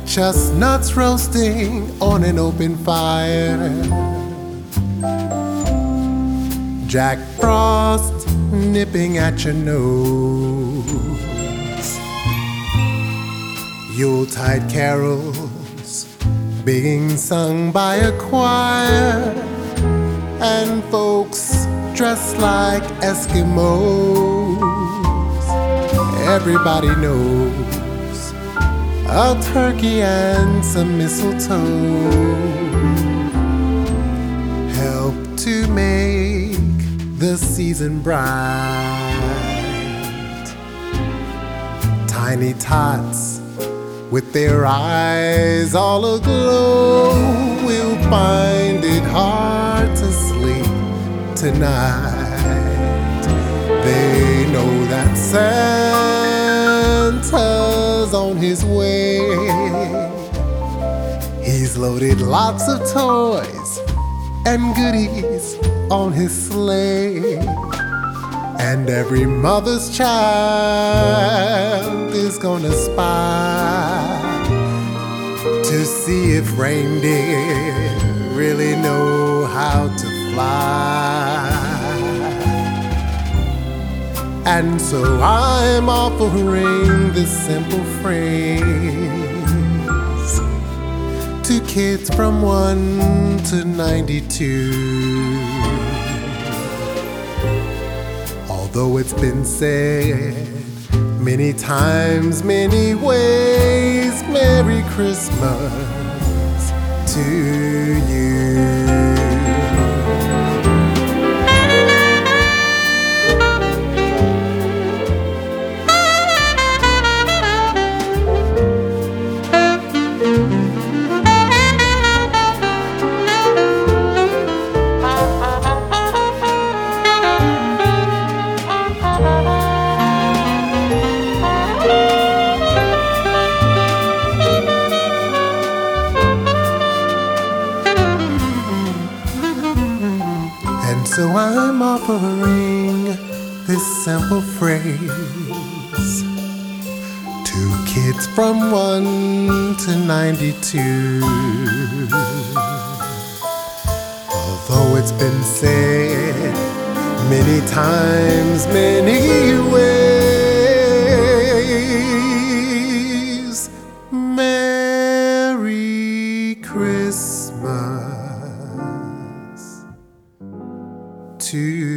chestnuts roasting on an open fire, Jack Frost nipping at your nose, Yuletide carols being sung by a choir, and folks dressed like Eskimos. Everybody knows a turkey and some mistletoe help to make the season bright. Tiny tots with their eyes all aglow will find it hard to sleep tonight. They know that Santa's on his way. He's loaded lots of toys and goodies on his sleigh, and every mother's child is gonna spy to see if reindeer really know how to fly. And so I'm offering this simple phrase to kids from 1 to 92. Although it's been said many times, many ways, Merry Christmas to you. And so I'm offering this simple phrase to kids from 1 to 92. Although it's been said many times, many ways, Merry Christmas to